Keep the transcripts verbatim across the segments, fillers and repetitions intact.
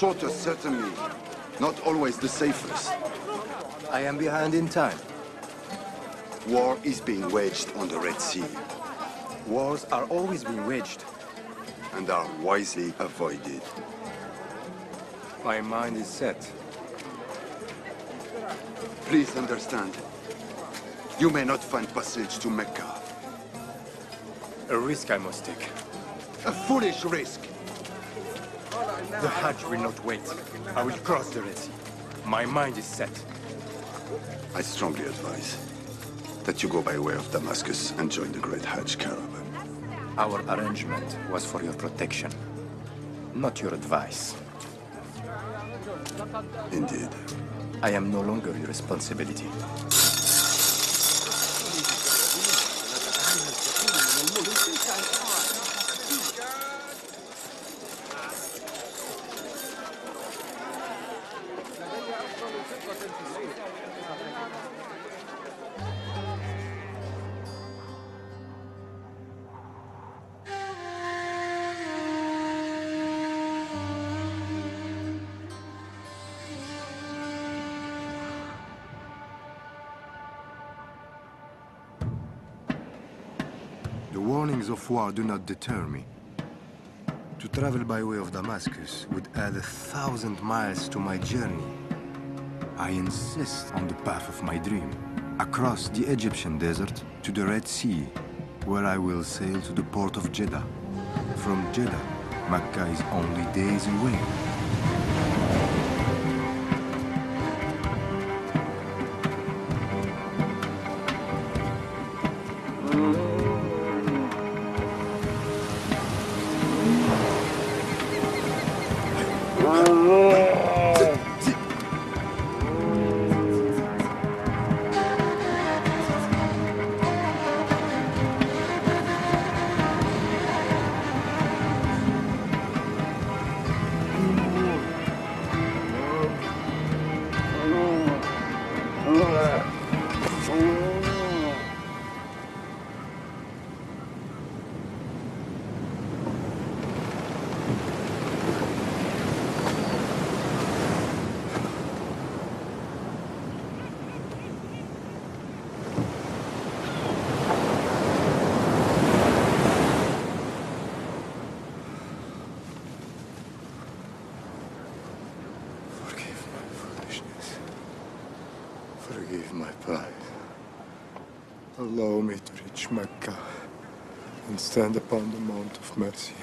shortest, certainly. Not always the safest. I am behind in time. War is being waged on the Red Sea, Wars are always being waged. and are wisely avoided. My mind is set. Please understand. You may not find passage to Mecca. A risk I must take. A foolish risk. The Hajj will not wait. I will cross the Red Sea. My mind is set. I strongly advise that you go by way of Damascus and join the Great Hajj caravan. Our arrangement was for your protection, not your advice. Indeed. I am no longer your responsibility. The warnings of war do not deter me. To travel by way of Damascus would add a thousand miles to my journey. I insist on the path of my dream, across the Egyptian desert to the Red Sea, where I will sail to the port of Jeddah. From Jeddah, Mecca is only days away. Forgive my pride. Allow me to reach Mecca and stand upon the Mount of Mercy.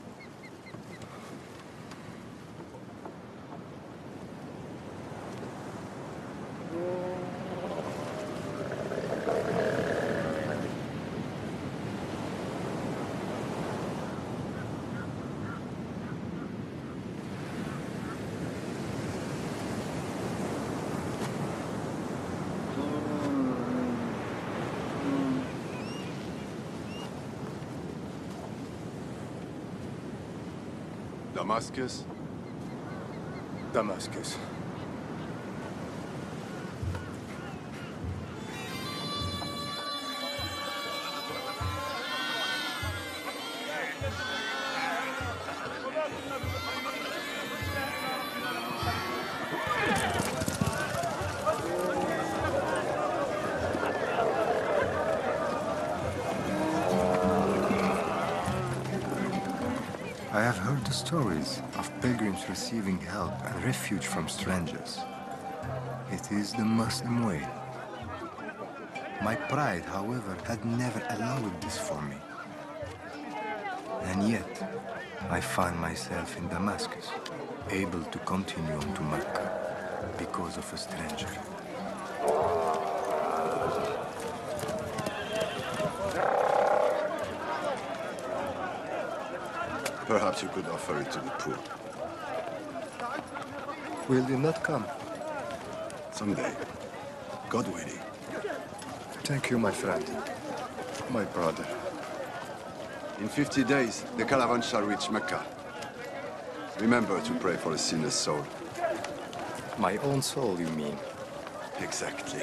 Damascus? Damascus. I have heard the stories of pilgrims receiving help and refuge from strangers. It is the Muslim way. My pride, however, had never allowed this for me. And yet, I find myself in Damascus, able to continue on to Mecca because of a stranger. Perhaps you could offer it to the poor. Will you not come? Someday. God willing. Thank you, my friend. My brother. In fifty days, the caravan shall reach Mecca. Remember to pray for a sinner's soul. My own soul, you mean? Exactly.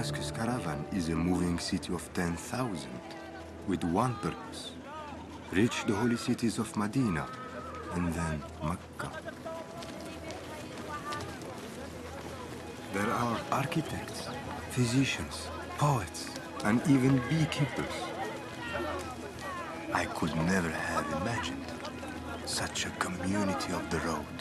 Damascus caravan is a moving city of ten thousand, with one purpose: reach the holy cities of Medina and then Mecca. There are architects, physicians, poets, and even beekeepers. I could never have imagined such a community of the road.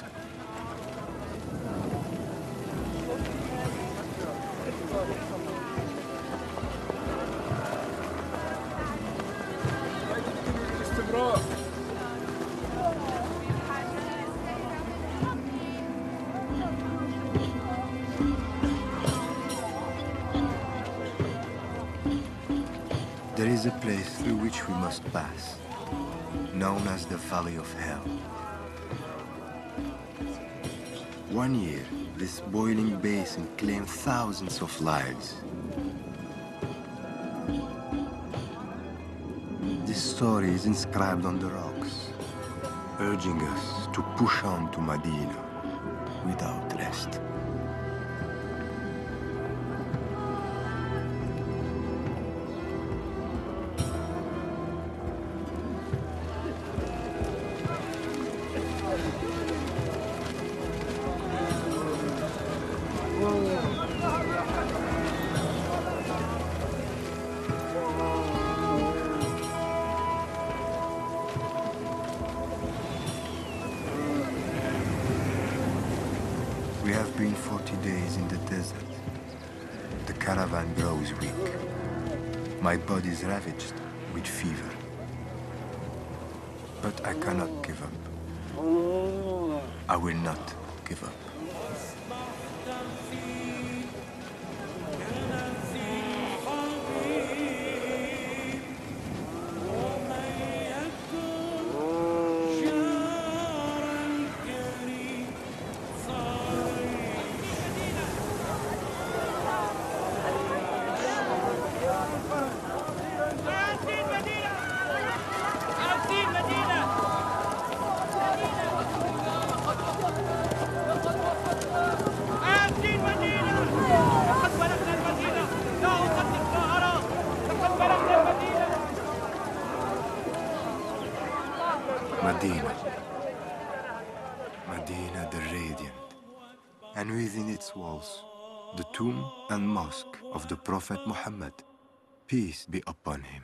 There is a place through which we must pass, known as the Valley of Hell. One year, this boiling basin claimed thousands of lives. This story is inscribed on the rocks, urging us to push on to Medina without rest. We have been forty days in the desert. The caravan grows weak. My body is ravaged with fever. But I cannot give up. I will not give up. Medina. Medina the Radiant. And within its walls, the tomb and mosque of the Prophet Muhammad, peace be upon him.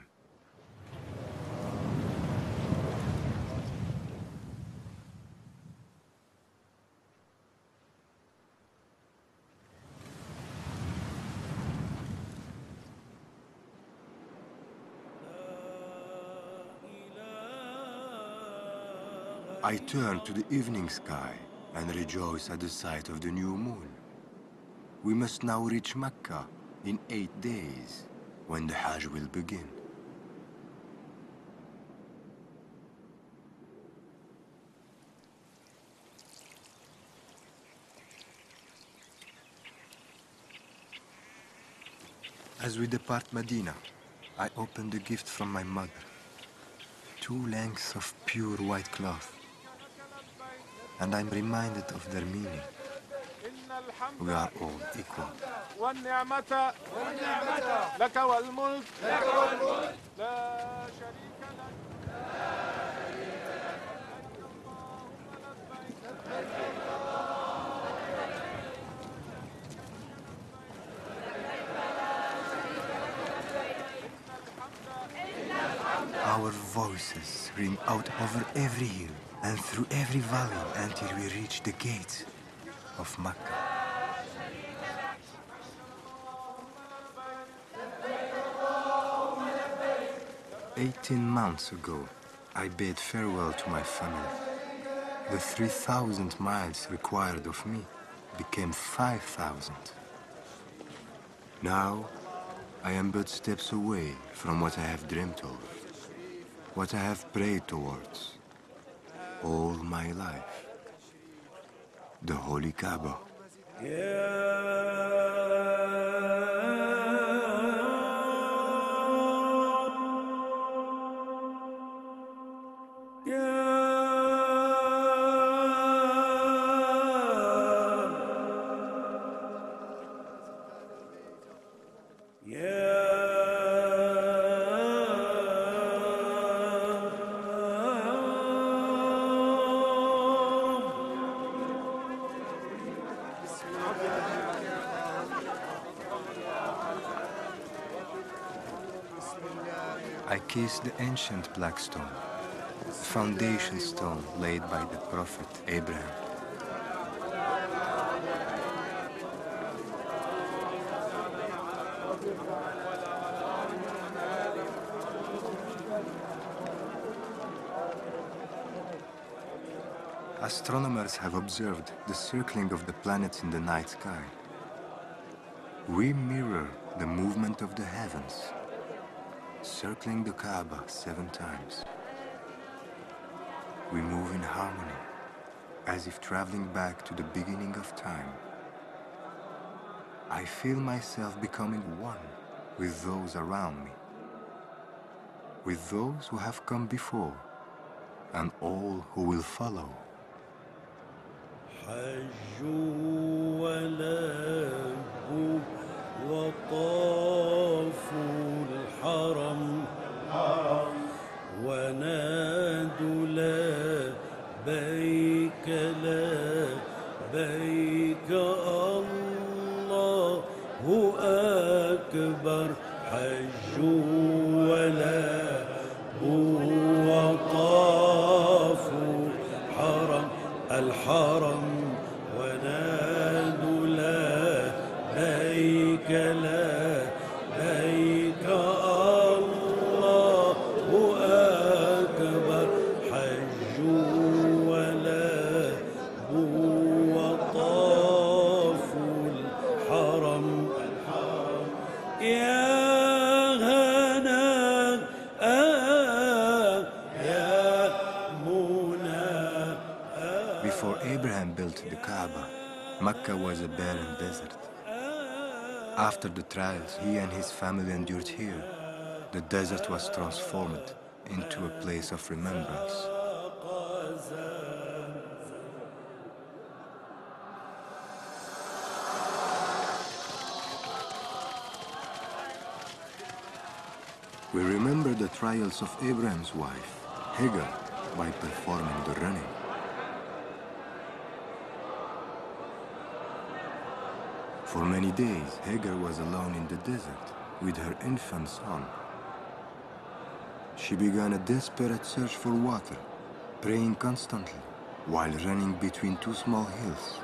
I turn to the evening sky and rejoice at the sight of the new moon. We must now reach Mecca in eight days, when the Hajj will begin. As we depart Medina, I open the gift from my mother. Two lengths of pure white cloth. And I'm reminded of their meaning. We are all equal. Our voices ring out over every hill and through every valley until we reach the gates of Mecca. Eighteen months ago, I bade farewell to my family. The three thousand miles required of me became five thousand. Now, I am but steps away from what I have dreamt of, what I have prayed towards all my life. The Holy Kaaba. I kiss the ancient black stone, the foundation stone laid by the prophet Abraham. Astronomers have observed the circling of the planets in the night sky. We mirror the movement of the heavens, circling the Kaaba seven times. We move in harmony, as if traveling back to the beginning of time. I feel myself becoming one with those around me, with those who have come before, and all who will follow. حجوا ولبوا وطافوا الحرم ونادوا لبيك لبيك الله أكبر حجوا ولبوا وطافوا حرم الحرم ونادوا لبيك لبيك الله أكبر حجوا ولبوا وطافوا الحرم يا Before Abraham built the Kaaba, Mecca was a barren desert. After the trials he and his family endured here, the desert was transformed into a place of remembrance. We remember the trials of Abraham's wife, Hagar, by performing the running. For many days, Hagar was alone in the desert with her infant son. She began a desperate search for water, praying constantly while running between two small hills.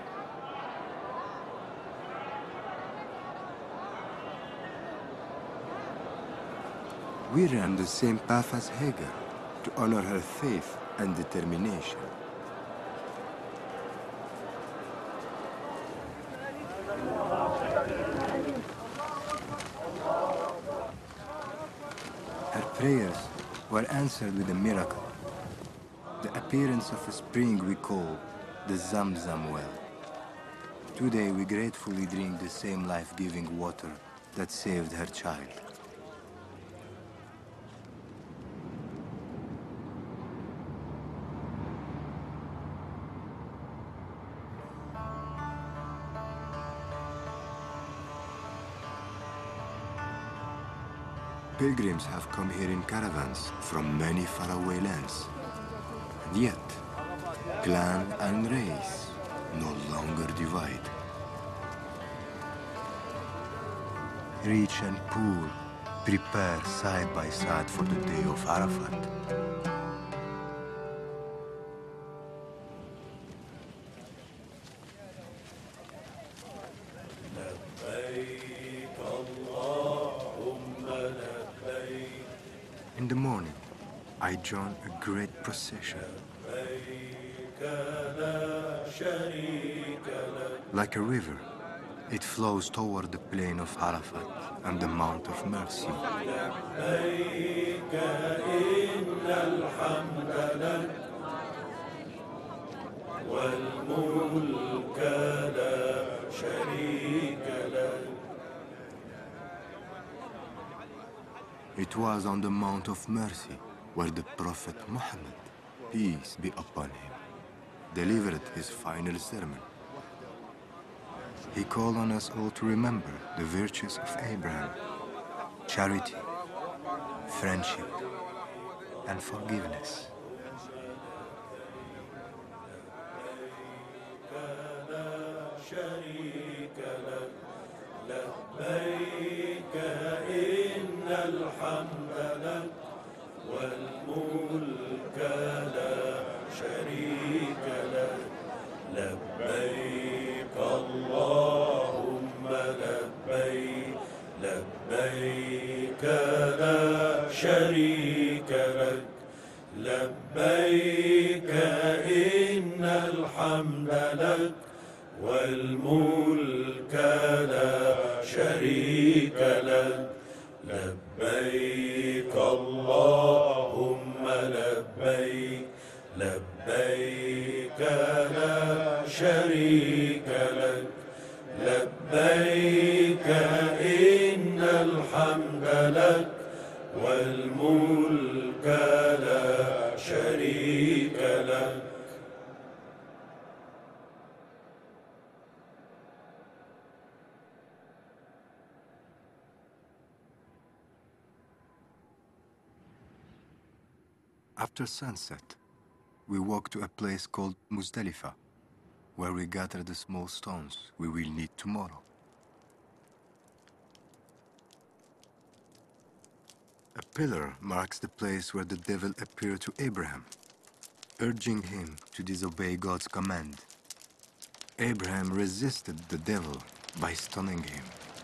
We ran the same path as Hagar to honor her faith and determination. Her prayers were answered with a miracle, the appearance of a spring we call the Zamzam well. Today we gratefully drink the same life-giving water that saved her child. Pilgrims have come here in caravans from many faraway lands. And yet, clan and race no longer divide. Rich and poor prepare side by side for the day of Arafat. In the morning, I join a great procession. Like a river, it flows toward the plain of Arafat and the Mount of Mercy. It was on the Mount of Mercy where the Prophet Muhammad, peace be upon him, delivered his final sermon. He called on us all to remember the virtues of Abraham: charity, friendship, and forgiveness. لبيك إن الحمد لك والملك لا شريك لك لبيك اللهم لبيك لبيك لا شريك لك لبيك إن الحمد لك والملك لا شريك لك. After sunset, we walk to a place called Muzdalifa, where we gather the small stones we will need tomorrow. A pillar marks the place where the devil appeared to Abraham, urging him to disobey God's command. Abraham resisted the devil by stoning him.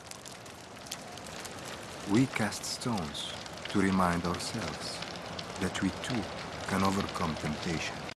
We cast stones to remind ourselves that we too can overcome temptation.